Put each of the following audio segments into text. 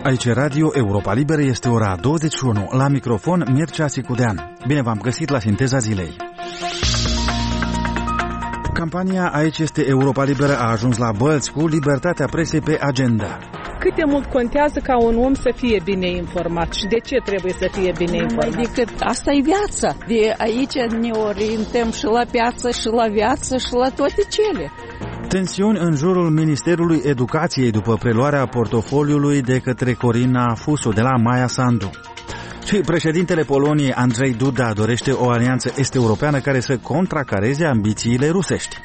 Aici Radio Europa Liberă, este ora 21. La microfon Mircea Sicudean. Bine v-am găsit la Sinteza Zilei. Campania Aici este Europa Liberă a ajuns la bălți cu libertatea presei pe agenda. Cât de mult contează ca un om să fie bine informat și de ce trebuie să fie bine informat? Mai decât asta e viața. De aici ne orientăm și la piață, și la viață, și la toate cele. Tensiuni în jurul Ministerului Educației după preluarea portofoliului de către Corina Fusu de la Maia Sandu. Și președintele Poloniei, Andrzej Duda, dorește o alianță est-europeană care să contracareze ambițiile rusești.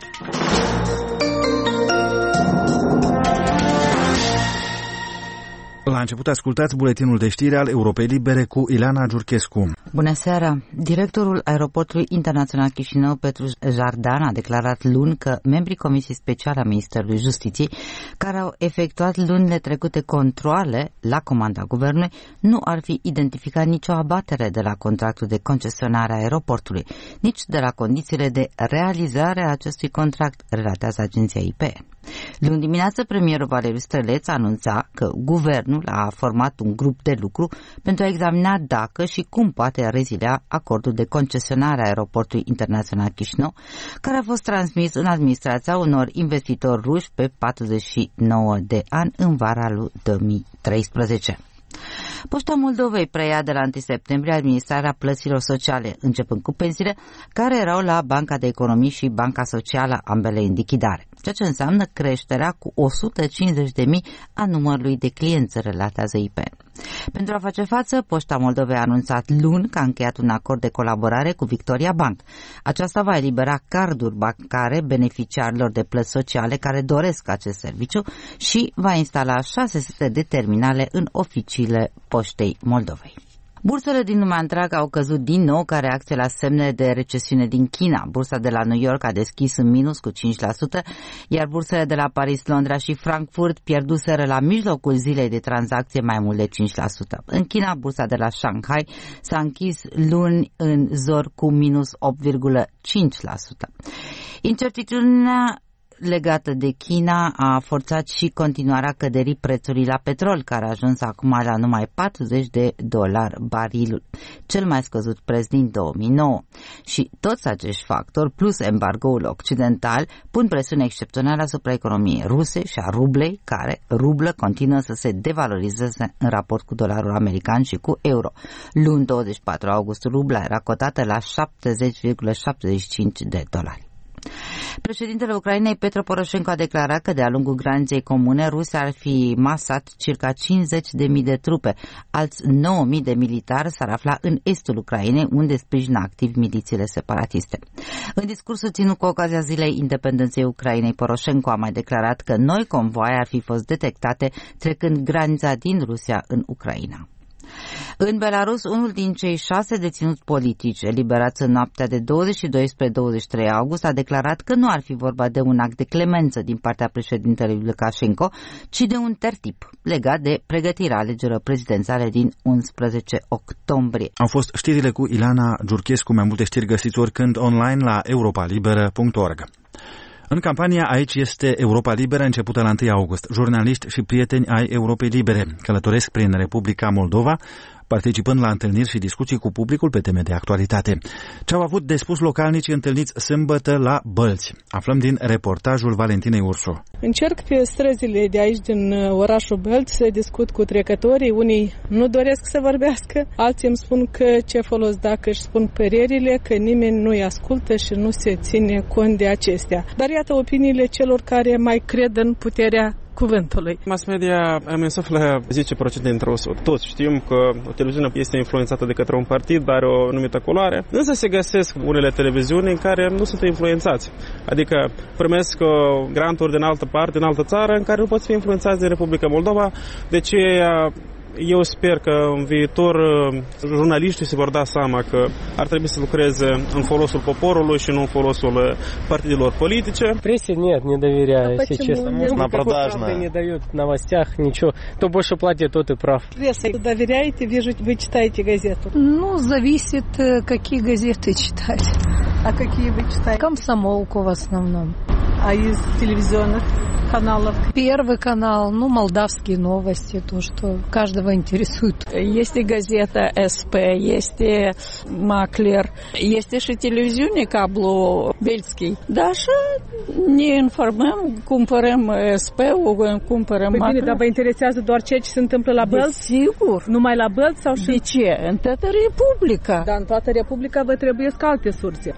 La început ascultați buletinul de știri al Europei Libere cu Ileana Giurchescu. Bună seara! Directorul Aeroportului Internațional Chișinău, Petru Jardan, a declarat luni că membrii Comisiei Speciale a Ministerului Justiției, care au efectuat lunile trecute controale la comanda guvernului, nu ar fi identificat nicio abatere de la contractul de concesionare a aeroportului, nici de la condițiile de realizare a acestui contract, relatează agenția IP. Luni dimineață, premierul Valeriu Străleț anunța că guvernul a format un grup de lucru pentru a examina dacă și cum poate rezilia acordul de concesionare a aeroportului internațional Chișinău, care a fost transmis în administrația unor investitori ruși pe 49 de ani în vara lui 2013. Poșta Moldovei preia de la 1 septembrie administrarea plăților sociale, începând cu pensiile care erau la Banca de Economii și Banca Socială, ambele în lichidare, ceea ce înseamnă creșterea cu 150.000 a numărului de clienți, relatează IPN. Pentru a face față, Poșta Moldovei a anunțat luni că a încheiat un acord de colaborare cu Victoria Bank. Aceasta va elibera carduri bancare beneficiarilor de plăți sociale care doresc acest serviciu și va instala 600 de terminale în oficiile Poștei Moldovei. Bursele din lumea întreagă au căzut din nou ca reacție la semnele de recesiune din China. Bursa de la New York a deschis în minus cu 5%, iar bursele de la Paris, Londra și Frankfurt pierduseră la mijlocul zilei de tranzacție mai mult de 5%. În China, bursa de la Shanghai s-a închis luni în zor cu minus 8,5%. Incertitudinea legată de China a forțat și continuarea căderii prețului la petrol, care a ajuns acum la numai $40 barilul, cel mai scăzut preț din 2009. Și toți acești factori, plus embargoul occidental, pun presiune excepțională asupra economiei ruse și a rublei, care rublă continuă să se devalorizeze în raport cu dolarul american și cu euro. Luni 24 august, rubla era cotată la $70,75. Președintele Ucrainei, Petro Poroșenko, a declarat că de-a lungul graniței comune Rusia ar fi masat circa 50.000 de trupe. Alți 9.000 de militari s-ar afla în estul Ucrainei, unde sprijină activ milițiile separatiste. În discursul ținut cu ocazia Zilei Independenței Ucrainei, Poroșenko a mai declarat că noi convoaie ar fi fost detectate trecând granița din Rusia în Ucraina. În Belarus, unul din cei 6 deținuți politici eliberați în noaptea de 22 spre 23 august a declarat că nu ar fi vorba de un act de clemență din partea președintelui Lukashenko, ci de un tertip legat de pregătirea alegerilor prezidențiale din 11 octombrie. Au fost știrile cu Ileana Giurchescu. Mai multe știri găsiți oricând online la europalibera.org. În campania Aici este Europa Liberă, începută la 1 august, jurnaliști și prieteni ai Europei Libere călătoresc prin Republica Moldova, participând la întâlniri și discuții cu publicul pe teme de actualitate. Ce au avut de spus localnicii întâlniți sâmbătă la Bălți? Aflăm din reportajul Valentinei Ursu. Încerc pe străzile de aici din orașul Bălți să discut cu trecătorii. Unii nu doresc să vorbească, alții îmi spun că ce folos dacă își spun părerile, că nimeni nu-i ascultă și nu se ține cont de acestea. Dar iată opiniile celor care mai cred în puterea cuvântului. Mass media îmi însuflă 10% dintre 100. Toți știm că o televiziune este influențată de către un partid, are o anumită culoare, însă se găsesc unele televiziuni în care nu sunt influențați. Adică primesc granturi din altă parte, din altă țară, în care nu pot fi influențați de Republica Moldova. De ce eu sper că în viitor jurnaliștii se vor da seama că ar trebui să lucreze în folosul poporului și nu în folosul partidelor politice. Прессе нет, не доверяю, если честно. Она продажная. Не дают в новостях ничего. Кто больше платит, тот и прав. Пресса доверяете? Вижу, вы читаете газету. Ну, зависит, какие газеты читать. А какие вы читаете? Комсомолку в основном. А из телевизионных каналов? Первый канал, молдавские новости, то, что каждого интересует. Есть и газета СП, есть и Маклер, есть и телевизионный кабло Бельский. Даже не информăm, cumpărăm SP, cumpărăm Maklер. Bine, dar vă interesează doar ceea ce se întâmplă la Bălți? Sigur. Numai la Bălți sau și... De ce? În toată Republica. Dar în toată Republica vă trebuie alte surse.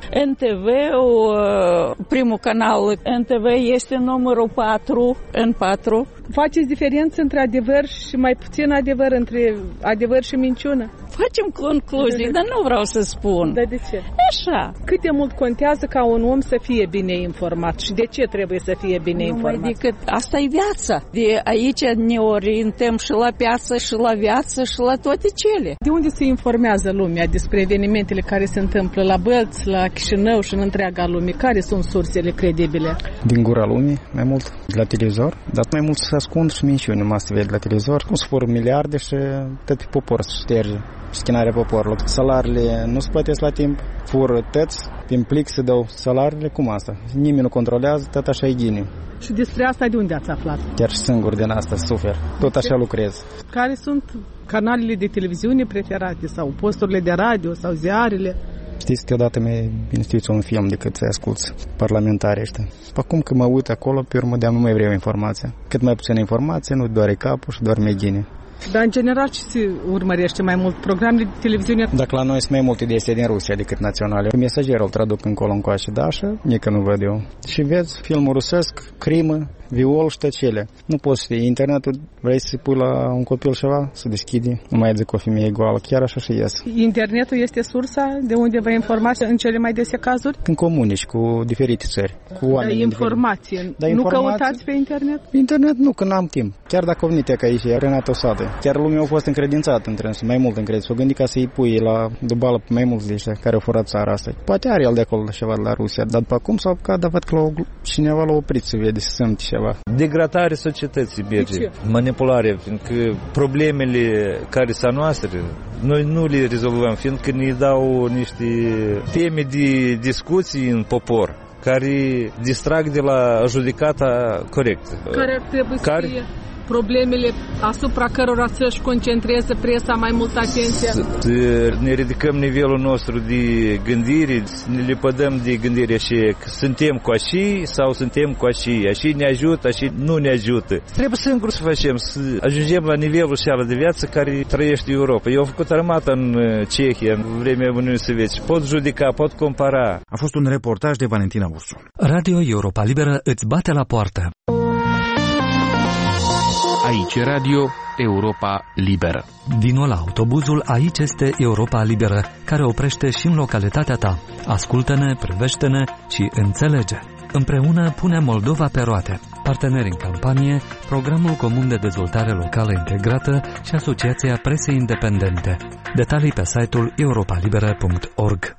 NTV-ul, primul canal NTV este numărul 4, N4. Faceți diferență între adevăr și mai puțin adevăr, între adevăr și minciună? Facem concluzii, dar nu vreau să spun. Dar de ce? Așa. Cât de mult contează ca un om să fie bine informat și de ce trebuie să fie bine informat? Numai decât asta e viața. De aici ne orientăm și la piață, și la viață, și la toate cele. De unde se informează lumea despre evenimentele care se întâmplă la Bălți, la Chișinău și în întreaga lume? Care sunt sursele credibile? Din gura lumii, mai mult de la televizor, dar mai mult să ascund și minciuni mass media de la televizor. Cum se fură miliarde și tot pe popor se șterge. Schinarea poporului. Salariile nu se plătesc la timp, fură tăți, prin plic se dau salariile, cum asta? Nimeni nu controlează, tot așa e ghiniu. Și despre asta de unde ați aflat? Chiar și singur din asta sufer. Tot așa lucrez. Care sunt canalele de televiziune preferate sau posturile de radio sau ziarele? Știți că odată mai bine știți un film decât să asculți parlamentarii ăștia. Acum că mă uit acolo, pe urmă de-am nu mai vreau informația. Cât mai puțină informație, nu doare capul și doar mai ghine. Dar în general ce se urmărește mai mult? Programele de televiziune? Dacă la noi sunt mai multe de din Rusia decât naționale. Mesagerul îl traduc încolo încoace, da, așa, nici nu văd eu. Și vezi filmul rusesc, crimă, viol și tăcele. Nu poți ști, internetul, vrei să pui la un copil ceva, să deschide, nu mai zic o femeie goală, chiar așa și ies. Internetul este sursa de unde vă informați în cele mai dese cazuri? Când comunici cu diferite țări, cu oameni. Da, informație. Nu căutați pe internet? Internet nu, că n-am timp. Chiar dacă a venit ea ca aici, Renata Sadă. Chiar lumea a fost încredințată între însă, mai mult încredință. S-o gândit ca să-i pui la dubală pe mai mulți de ăștia care au furat țara asta. Poate are el de acolo ceva de la Rusia, dar după cum s-a apucat, dar văd că cineva l-a oprit să vede, să simte ceva. Degradarea societății merge, manipularea, fiindcă problemele care sunt noastre, noi nu le rezolvăm, fiindcă ne dau niște teme de discuții în popor, care distrag de la judecata corectă. Care trebuie să fie problemele asupra cărora să-și concentreze presa mai mult atenție. Ne ridicăm nivelul nostru de gândire, ne lepădăm de gândire și că suntem cu așa sau suntem cu așa, așa ne ajută, așa nu ne ajută. Trebuie singur să facem, să ajungem la nivelul ăla de viață care trăiește Europa. Eu am făcut armata în Cehia, în vremea Uniunii Sovietice. Pot judeca, pot compara. A fost un reportaj de Valentina Ursu. Radio Europa Liberă îți bate la poartă. Aici Radio Europa Liberă. Vino la autobuzul Aici este Europa Liberă, care oprește și în localitatea ta. Ascultă-ne, privește-ne și înțelege. Împreună punem Moldova pe roate. Parteneri în campanie, Programul Comun de Dezvoltare Locală Integrată și Asociația Presei Independente. Detalii pe site-ul europalibera.org.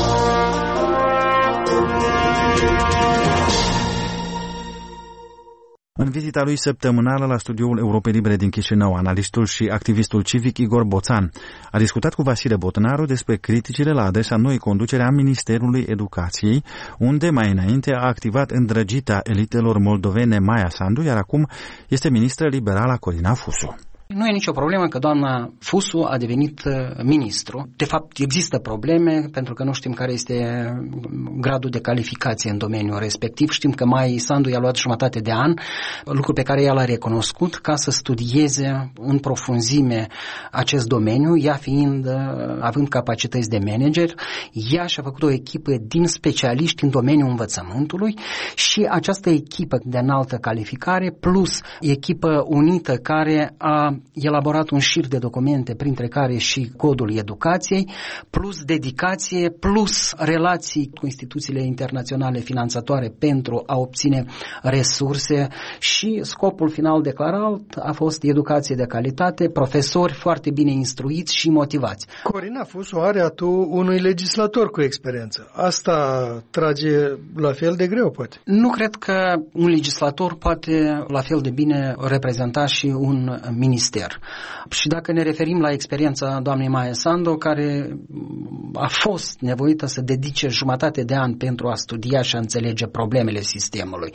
În vizita lui săptămânală la studioul Europei Libere din Chișinău, analistul și activistul civic Igor Boțan a discutat cu Vasile Botnaru despre criticile la adresa noii conducere a Ministerului Educației, unde mai înainte a activat îndrăgita elitelor moldovene Maia Sandu, iar acum este ministră liberală Corina Fusu. Nu e nicio problemă că doamna Fusu a devenit ministru. De fapt, există probleme pentru că nu știm care este gradul de calificație în domeniul respectiv. Știm că Maia Sandu i-a luat jumătate de an, lucru pe care ea l-a recunoscut, ca să studieze în profunzime acest domeniu, ea având capacități de manager. Ea și-a făcut o echipă din specialiști în domeniul învățământului și această echipă de înaltă calificare plus echipă unită care a elaborat un șir de documente, printre care și codul educației, plus dedicație, plus relații cu instituțiile internaționale finanțatoare pentru a obține resurse și scopul final declarat a fost educație de calitate, profesori foarte bine instruiți și motivați. Corina Fusu are atul unui legislator cu experiență. Asta trage la fel de greu, poate? Nu cred că un legislator poate la fel de bine reprezenta și un minister minister. Și dacă ne referim la experiența doamnei Maia Sandu, care a fost nevoită să dedice jumătate de an pentru a studia și a înțelege problemele sistemului,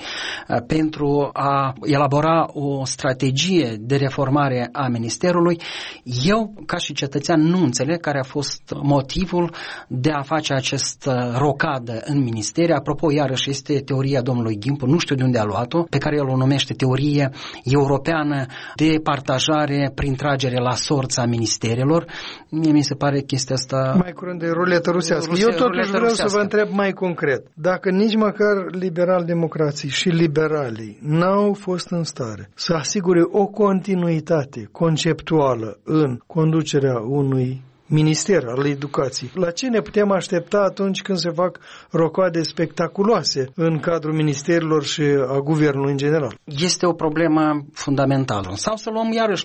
pentru a elabora o strategie de reformare a ministerului, eu, ca și cetățean, nu înțeleg care a fost motivul de a face această rocadă în ministeri. Apropo, iarăși, este teoria domnului Gimpu, nu știu de unde a luat-o, pe care el o numește teorie europeană de partajare prin tragere la sorți a ministerelor. Mie mi se pare chestia asta... Mai curând de ruletă rusească. Eu totuși vreau să vă întreb mai concret. Dacă nici măcar liberal-democrații și liberalii n-au fost în stare să asigure o continuitate conceptuală în conducerea unui minister al educației, la ce ne putem aștepta atunci când se fac rocoade spectaculoase în cadrul ministerilor și a guvernului în general? Este o problemă fundamentală. Sau să luăm iarăși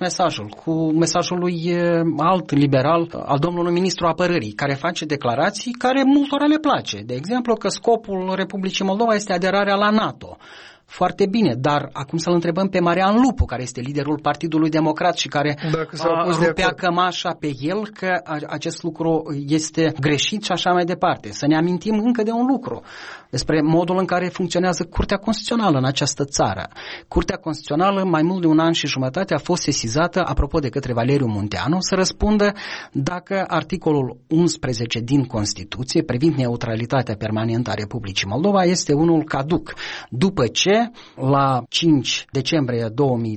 mesajul lui alt liberal, al domnului ministru apărării, care face declarații care multora le place. De exemplu, că scopul Republicii Moldova este aderarea la NATO. Foarte bine, dar acum să-l întrebăm pe Marian Lupu, care este liderul Partidului Democrat și care rupea cămașa pe el că acest lucru este greșit și așa mai departe. Să ne amintim încă de un lucru, despre modul în care funcționează Curtea Constituțională în această țară. Curtea Constituțională, mai mult de un an și jumătate, a fost sesizată, apropo de către Valeriu Munteanu, să răspundă dacă articolul 11 din Constituție, privind neutralitatea permanentă a Republicii Moldova, este unul caduc. După ce, la 5 decembrie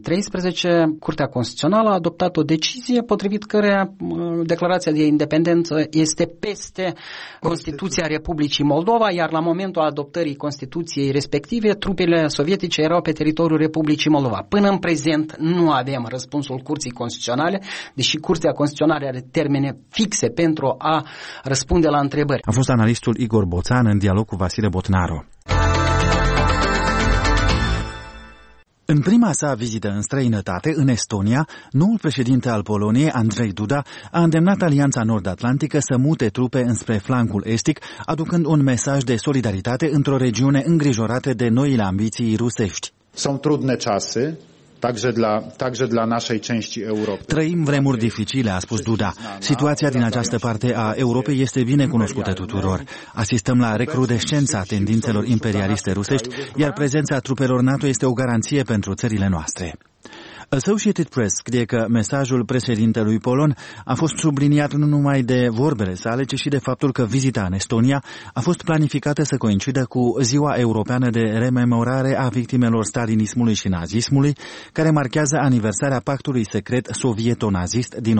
2013, Curtea Constituțională a adoptat o decizie potrivit căreia declarația de independență este peste Constituția Republicii Moldova, iar la momentul adoptării Constituției respective, trupele sovietice erau pe teritoriul Republicii Moldova. Până în prezent nu avem răspunsul Curții Constituționale, deși Curtea Constituțională are termene fixe pentru a răspunde la întrebări. A fost analistul Igor Boțan în dialog cu Vasile Botnaru. În prima sa vizită în străinătate, în Estonia, noul președinte al Poloniei, Andrzej Duda, a îndemnat Alianța Nord-Atlantică să mute trupe înspre flancul estic, aducând un mesaj de solidaritate într-o regiune îngrijorată de noile ambiții rusești. Sunt trudne czasy. Także dla naszej części Europy. Trăim vremuri dificile, a spus Duda. Situația din această parte a Europei este bine cunoscută tuturor. Asistăm la recrudescența tendințelor imperialiste rusești, iar prezența trupelor NATO este o garanție pentru țările noastre. Associated Press scrie că mesajul președintelui polon a fost subliniat nu numai de vorbele sale, ci și de faptul că vizita în Estonia a fost planificată să coincidă cu Ziua Europeană de Rememorare a victimelor stalinismului și nazismului, care marchează aniversarea pactului secret sovieto-nazist din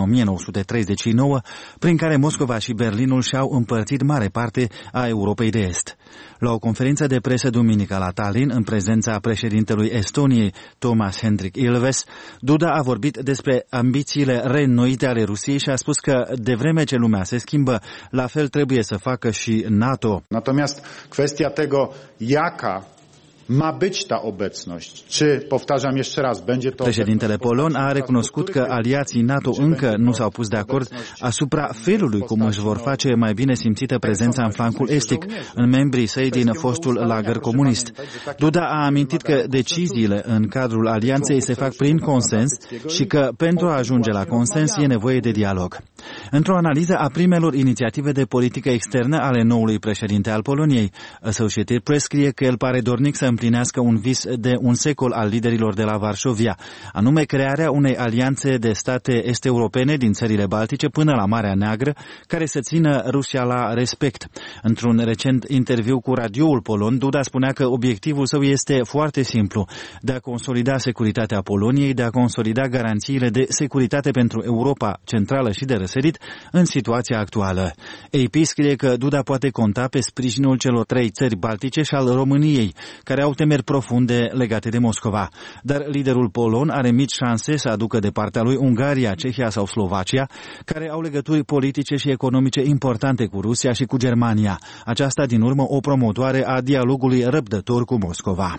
1939, prin care Moscova și Berlinul și-au împărțit mare parte a Europei de Est. La o conferință de presă duminică la Tallinn, în prezența președintelui Estoniei, Toomas Hendrik Ilves, Duda a vorbit despre ambițiile reînnoite ale Rusiei și a spus că de vreme ce lumea se schimbă, la fel trebuie să facă și NATO. Natomiast kwestia tego, jaka ma być ta obecność. Czy, powtarzam jeszcze raz, będzie to... Președintele polon a recunoscut că aliații NATO încă nu s-au pus de acord asupra felului cum își vor face mai bine simțită prezența în flancul estic, în membrii săi din fostul lagăr comunist. Duda a amintit că deciziile în cadrul alianței se fac prin consens și că pentru a ajunge la consens e nevoie de dialog. Într-o analiză a primelor inițiative de politică externă ale noului președinte al Poloniei, Associated Press scrie că el pare dornic să împlinească un vis de un secol al liderilor de la Varșovia, anume crearea unei alianțe de state est-europene din țările baltice până la Marea Neagră, care să țină Rusia la respect. Într-un recent interviu cu radioul polon, Duda spunea că obiectivul său este foarte simplu, de a consolida securitatea Poloniei, de a consolida garanțiile de securitate pentru Europa Centrală și de răsărit în situația actuală. AP scrie că Duda poate conta pe sprijinul celor 3 țări baltice și al României, care au temeri profunde legate de Moscova. Dar liderul polon are mici șanse să aducă de partea lui Ungaria, Cehia sau Slovacia, care au legături politice și economice importante cu Rusia și cu Germania. Aceasta din urmă o promotoare a dialogului răbdător cu Moscova.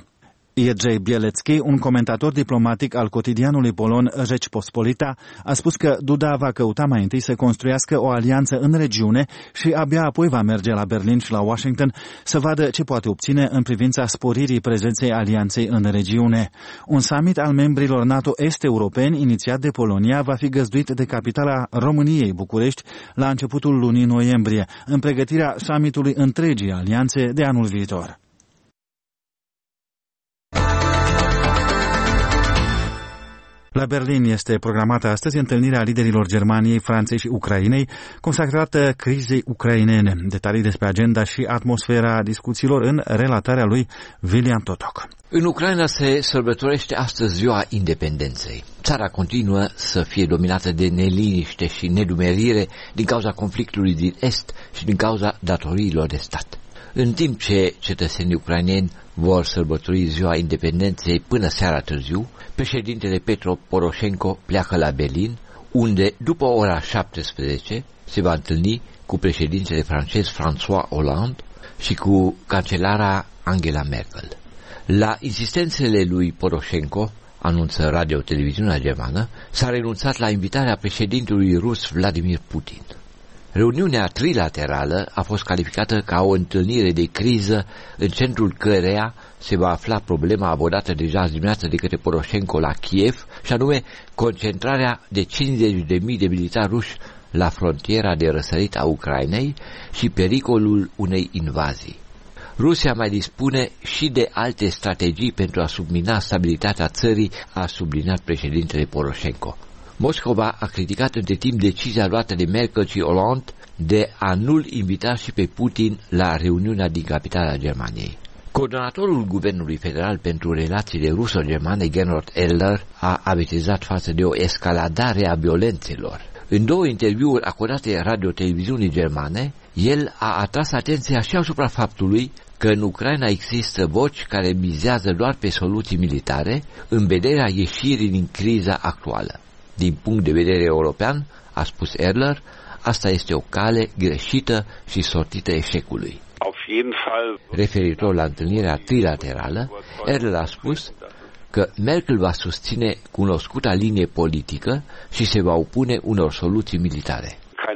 Jerzy Bielecki, un comentator diplomatic al cotidianului polon Rzeczpospolita, a spus că Duda va căuta mai întâi să construiască o alianță în regiune și abia apoi va merge la Berlin și la Washington să vadă ce poate obține în privința sporirii prezenței alianței în regiune. Un summit al membrilor NATO est-europeni inițiat de Polonia va fi găzduit de capitala României, București, la începutul lunii noiembrie, în pregătirea summitului întregii alianțe de anul viitor. La Berlin este programată astăzi întâlnirea liderilor Germaniei, Franței și Ucrainei, consacrată crizei ucrainene. Detalii despre agenda și atmosfera discuțiilor în relatarea lui William Totok. În Ucraina se sărbătorește astăzi ziua independenței. Țara continuă să fie dominată de neliniște și nedumerire din cauza conflictului din Est și din cauza datoriilor de stat. În timp ce cetățenii ucraineni vor sărbători ziua independenței până seara târziu, președintele Petro Poroșenko pleacă la Berlin, unde după ora 17 se va întâlni cu președintele francez François Hollande și cu cancelara Angela Merkel. La insistențele lui Poroșenko, anunță radio-televiziunea germană, s-a renunțat la invitarea președintelui rus Vladimir Putin. Reuniunea trilaterală a fost calificată ca o întâlnire de criză în centrul căreia se va afla problema abordată deja azi dimineață de către Poroșenko la Kiev, și anume concentrarea de 50.000 de militari ruși la frontiera de răsărit a Ucrainei și pericolul unei invazii. Rusia mai dispune și de alte strategii pentru a submina stabilitatea țării, a subliniat președintele Poroșenko. Moscova a criticat între timp decizia luată de Merkel și Hollande de a nu-l invita și pe Putin la reuniunea din capitala Germaniei. Coordonatorul Guvernului Federal pentru relațiile ruso-germane, Gernot Eller, a avertizat față de o escaladare a violențelor. În două interviuri acordate radio-televiziunii germane, el a atras atenția și asupra faptului că în Ucraina există voci care mizează doar pe soluții militare în vederea ieșirii din criza actuală. Din punct de vedere european, a spus Erler, asta este o cale greșită și sortită eșecului. Referitor la întâlnirea trilaterală, Erler a spus că Merkel va susține cunoscuta linie politică și se va opune unor soluții militare.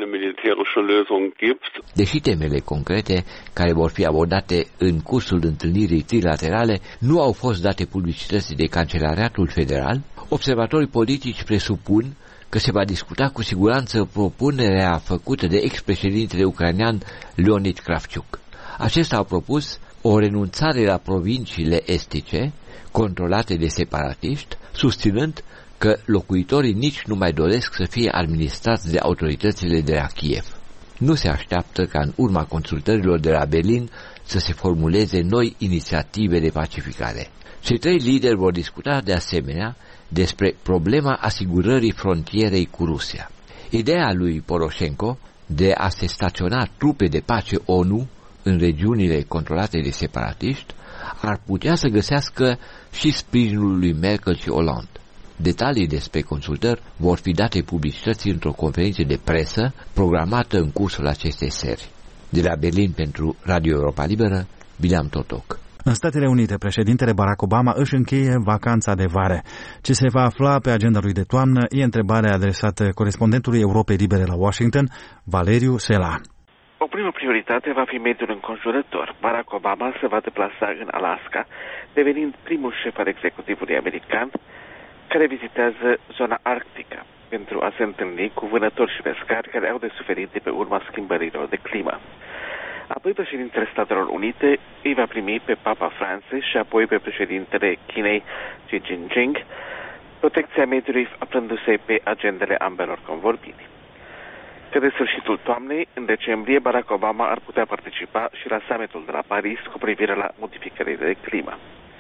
Deși temele concrete care vor fi abordate în cursul întâlnirii trilaterale nu au fost date publicității de Cancelariatul Federal, observatorii politici presupun că se va discuta cu siguranță propunerea făcută de ex-președintele ucrainean Leonid Kravchuk. Acesta a propus o renunțare la provinciile estice, controlate de separatiști, susținând că locuitorii nici nu mai doresc să fie administrați de autoritățile de la Kiev. Nu se așteaptă ca în urma consultărilor de la Berlin să se formuleze noi inițiative de pacificare. Cei trei lideri vor discuta de asemenea despre problema asigurării frontierei cu Rusia. Ideea lui Poroșenko de a se staționa trupe de pace ONU în regiunile controlate de separatiști ar putea să găsească și sprijinul lui Merkel și Hollande. Detalii despre consultări vor fi date publicității într-o conferință de presă programată în cursul acestei seri. De la Berlin pentru Radio Europa Liberă, William Totok. În Statele Unite, președintele Barack Obama își încheie vacanța de vară. Ce se va afla pe agenda lui de toamnă e întrebarea adresată corespondentului Europei Libere la Washington, Valeriu Sela. O primă prioritate va fi mediul înconjurător. Barack Obama se va deplasa în Alaska, devenind primul șef al executivului american care vizitează zona arctică pentru a se întâlni cu vânători și pescari care au de suferit de pe urma schimbărilor de climă. Apoi președintele Statelor Unite îi va primi pe Papa Francis și apoi pe președintele Chinei Xi Jinping, protecția mediului aflându-se pe agendele ambelor convorbiri. Către sfârșitul toamnei, în decembrie, Barack Obama ar putea participa și la summitul de la Paris cu privire la modificările de climă.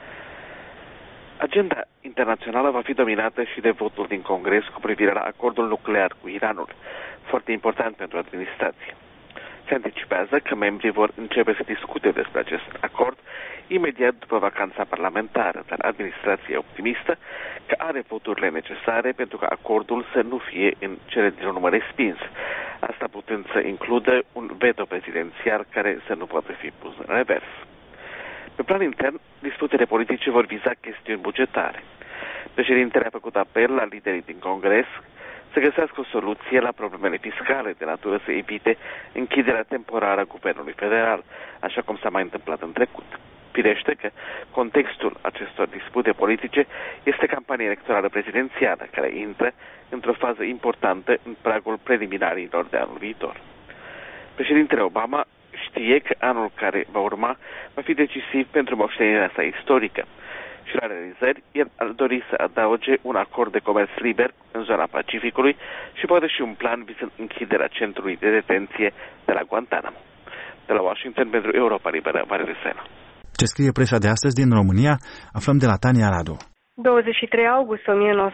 Agenda internațională va fi dominată și de votul din Congres cu privire la acordul nuclear cu Iranul, foarte important pentru administrație. Se anticipează că membrii vor începe să discute despre acest acord imediat după vacanța parlamentară, dar administrația optimistă că are voturile necesare pentru ca acordul să nu fie în cele din urmă respins, asta putând să includă un veto prezidențial care să nu poate fi pus în revers. Pe plan intern, disputele politice vor viza chestiuni bugetare. Președintele a făcut apel la liderii din Congres să găsească o soluție la problemele fiscale de natură să evite închiderea temporară a guvernului federal, așa cum s-a mai întâmplat în trecut. Firește că contextul acestor dispute politice este campania electorală prezidențială, care intră într-o fază importantă în pragul preliminarilor de anul viitor. Președintele Obama știe că anul care va urma va fi decisiv pentru moștenirea sa istorică și la realizări el ar dori să adauge un acord de comerț liber în zona Pacificului și poate și un plan vizând închiderea centrului de detenție de la Guantanamo. De la Washington pentru Europa Liberă, Valeriu Sena. Ce scrie presa de astăzi din România, aflăm de la Tania Radu. 23 august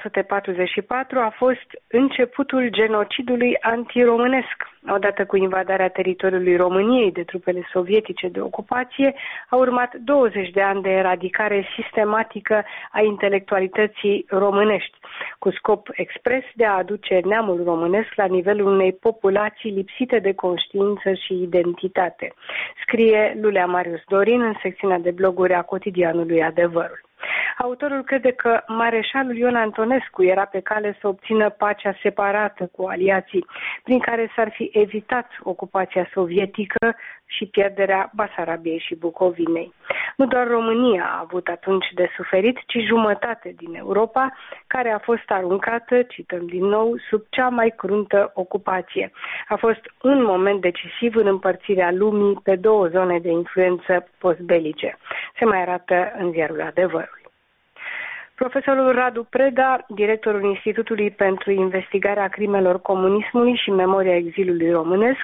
1944 a fost începutul genocidului antiromânesc. Odată cu invadarea teritoriului României de trupele sovietice de ocupație, a urmat 20 de ani de eradicare sistematică a intelectualității românești, cu scop expres de a aduce neamul românesc la nivelul unei populații lipsite de conștiință și identitate, scrie Lulea Marius Dorin în secțiunea de bloguri a cotidianului Adevărul. Autorul crede că mareșalul Ion Antonescu era pe cale să obțină pacea separată cu aliații, prin care s-ar fi evitat ocupația sovietică și pierderea Basarabiei și Bucovinei. Nu doar România a avut atunci de suferit, ci jumătate din Europa, care a fost aruncată, cităm din nou, sub cea mai cruntă ocupație. A fost un moment decisiv în împărțirea lumii pe două zone de influență postbelice. Se mai arată în ziarul Adevărul. Profesorul Radu Preda, directorul Institutului pentru Investigarea Crimelor Comunismului și Memoria Exilului Românesc,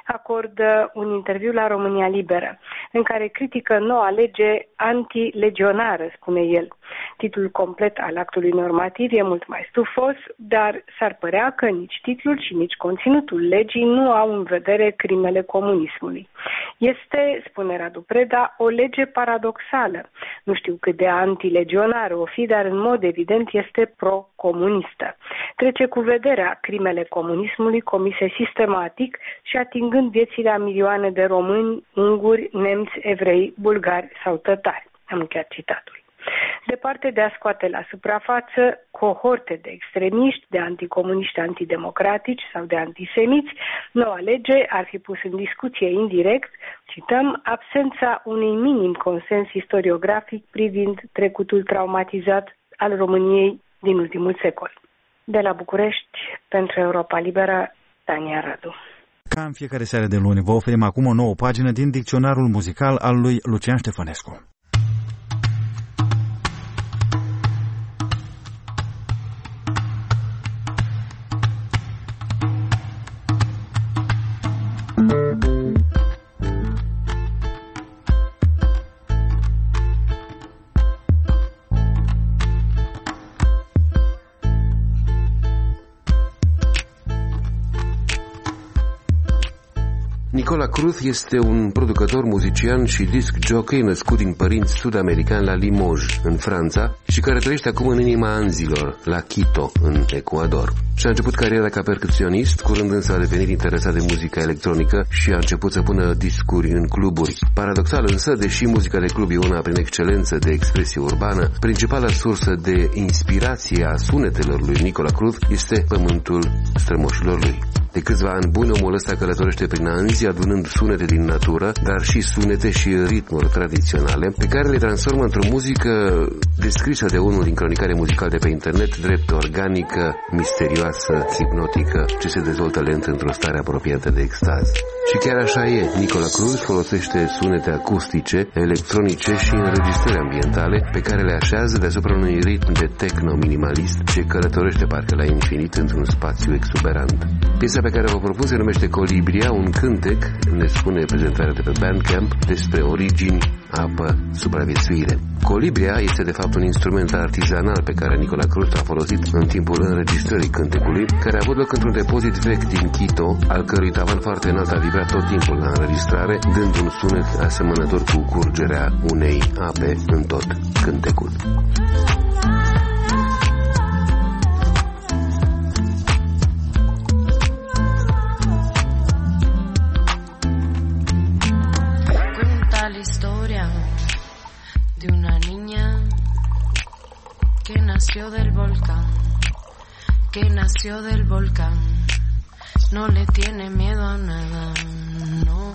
acordă un interviu la România Liberă, în care critică noua lege antilegionară, spune el. Titlul complet al actului normativ e mult mai stufos, dar s-ar părea că nici titlul și nici conținutul legii nu au în vedere crimele comunismului. Este, spune Radu Preda, o lege paradoxală. Nu știu cât de antilegionară o fi, dar în mod evident este pro-comunistă. Trece cu vederea crimele comunismului comise sistematic și atingând viețile a milioane de români, unguri, nemți, evrei, bulgari sau tătari. Am încheiat citatul. Departe de a scoate la suprafață cohorte de extremiști, de anticomuniști antidemocratici sau de antisemiți, noua lege ar fi pus în discuție indirect, cităm, absența unui minim consens istoriografic privind trecutul traumatizat al României din ultimul secol. De la București, pentru Europa Liberă, Tania Radu. Ca în fiecare seară de luni, vă oferim acum o nouă pagină din dicționarul muzical al lui Lucian Ștefănescu. Nicola Cruz este un producător, muzician și disc jockey născut din părinți sud-americani la Limoges, în Franța, și care trăiește acum în inima Anzilor, la Quito, în Ecuador. Și-a început cariera ca percuționist, curând însă a devenit interesat de muzica electronică și a început să pună discuri în cluburi. Paradoxal însă, deși muzica de club e una prin excelență de expresie urbană, principala sursă de inspirație a sunetelor lui Nicola Cruz este pământul strămoșilor lui. De câțiva ani buni, omul ăsta călătorește prin Anzi, adunând sunete din natură, dar și sunete și ritmuri tradiționale, pe care le transformă într-o muzică descrisă de unul din cronicare muzicale de pe internet drept organică, misterioasă, hipnotică, ce se dezvoltă lent într-o stare apropiată de extaz. Și chiar așa e, Nicola Cruz folosește sunete acustice, electronice și înregistrări ambientale pe care le așează deasupra unui ritm de techno minimalist ce călătorește parcă la infinit într-un spațiu exuberant. Piesa pe care vă propun se numește Colibria, un cântec, ne spune prezentarea de pe Bandcamp, despre origini, apă, supraviețuire. Colibria este de fapt un instrument artizanal pe care Nicola Cruz a folosit în timpul înregistrării cântecului, care a avut loc într-un depozit vechi din Quito, al cărui tavan foarte înalt a vibrat tot timpul la înregistrare, dând un sunet asemănător cu curgerea unei ape în tot cântecul. Storia di una una niña que nació del volcán, no le tiene miedo a nada, no.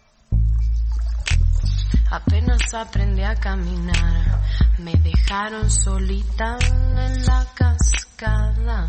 Apenas aprendí a caminar, me dejaron solita en la cascada.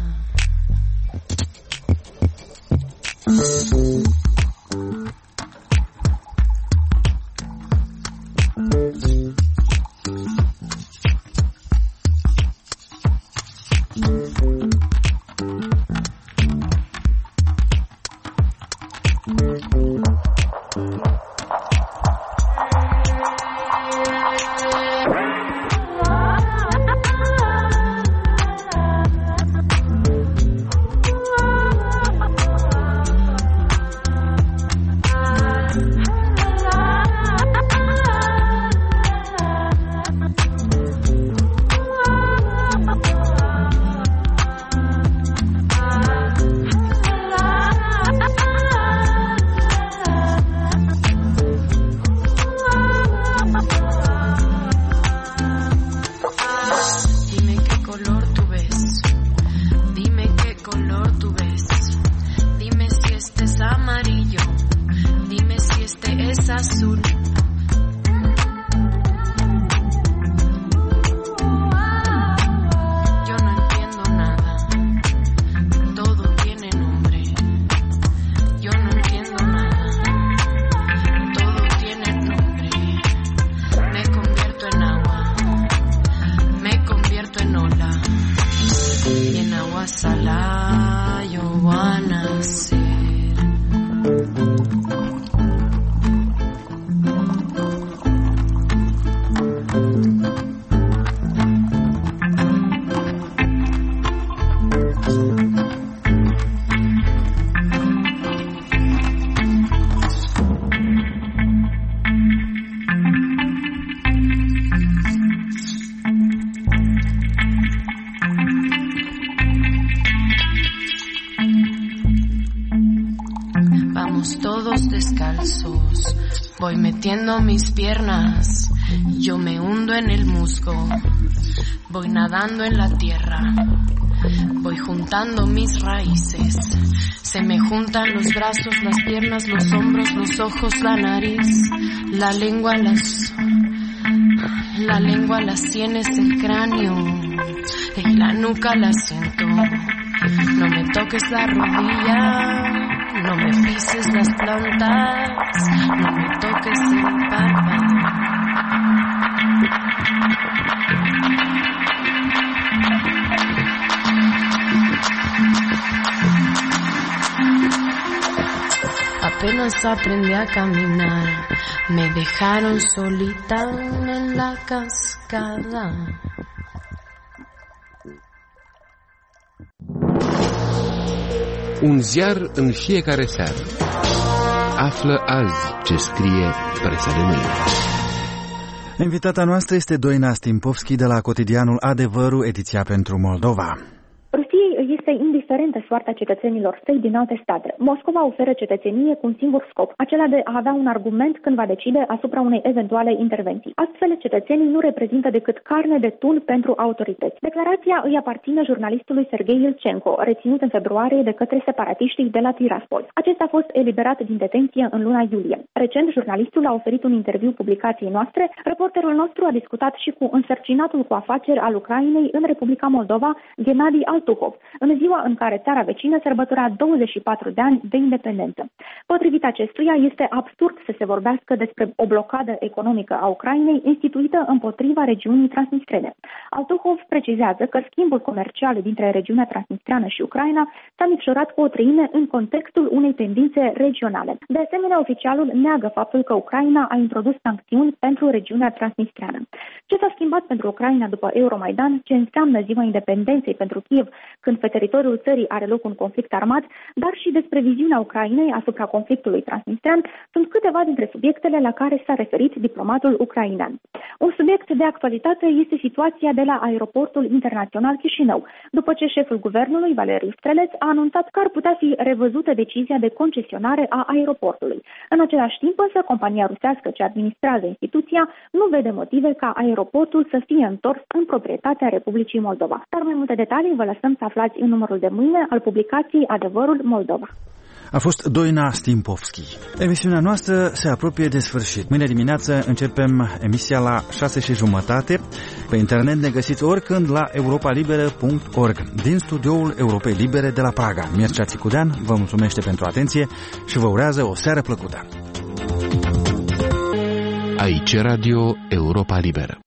Voy metiendo mis piernas, yo me hundo en el musgo, voy nadando en la tierra, voy juntando mis raíces, se me juntan los brazos, las piernas, los hombros, los ojos, la nariz, la lengua, las sienes, el cráneo, en la nuca la siento, no me toques la rodilla. No me pises las plantas, no me toques el párpado. Apenas aprendí a caminar, me dejaron solita en la cascada. Un ziar în fiecare seară. Află azi ce scrie presa de mâine. Invitata noastră este Doina Stimpovski de la cotidianul Adevărul, ediția pentru Moldova. Rusiei este indiferentă soarta cetățenilor săi din alte state. Moscova oferă cetățenie cu un singur scop, acela de a avea un argument când va decide asupra unei eventuale intervenții. Astfel, cetățenii nu reprezintă decât carne de tun pentru autorități. Declarația îi aparține jurnalistului Sergei Ilchenko, reținut în februarie de către separatiștii de la Tiraspol. Acesta a fost eliberat din detenție în luna iulie. Recent, jurnalistul a oferit un interviu publicației noastre. Reporterul nostru a discutat și cu însărcinatul cu afaceri al Ucrainei în Republica Moldova, Gennady Altuhov, în ziua în care țara vecină sărbătorea 24 de ani de independență. Potrivit acestuia, este absurd să se vorbească despre o blocadă economică a Ucrainei instituită împotriva regiunii transnistrene. Altuhov precizează că schimbul comercial dintre regiunea transnistreană și Ucraina s-a micșorat cu o treime în contextul unei tendințe regionale. De asemenea, oficialul neagă faptul că Ucraina a introdus sancțiuni pentru regiunea transnistreană. Ce s-a schimbat pentru Ucraina după Euromaidan, ce înseamnă ziua independenței pentru Kiev, când pe teritoriul țării are loc un conflict armat, dar și despre viziunea Ucrainei asupra conflictului transnistrean, sunt câteva dintre subiectele la care s-a referit diplomatul ucrainean. Un subiect de actualitate este situația de la aeroportul internațional Chișinău, după ce șeful guvernului, Valeriu Streleț, a anunțat că ar putea fi revăzută decizia de concesionare a aeroportului. În același timp, însă, compania rusească ce administrează instituția nu vede motive ca aeroportul să fie întors în proprietatea Republicii Moldova. Dar mai multe detalii vă lăsăm să aflați în numărul de mâine al publicației Adevărul Moldova. A fost Doina Stimpovski. Emisiunea noastră se apropie de sfârșit. Mâine dimineață începem emisia la 6:30. Pe internet ne găsiți oricând la europalibera.org. Din studioul Europei Libere de la Praga, Mircea Țicudean vă mulțumește pentru atenție și vă urează o seară plăcută. Aici Radio Europa Liberă.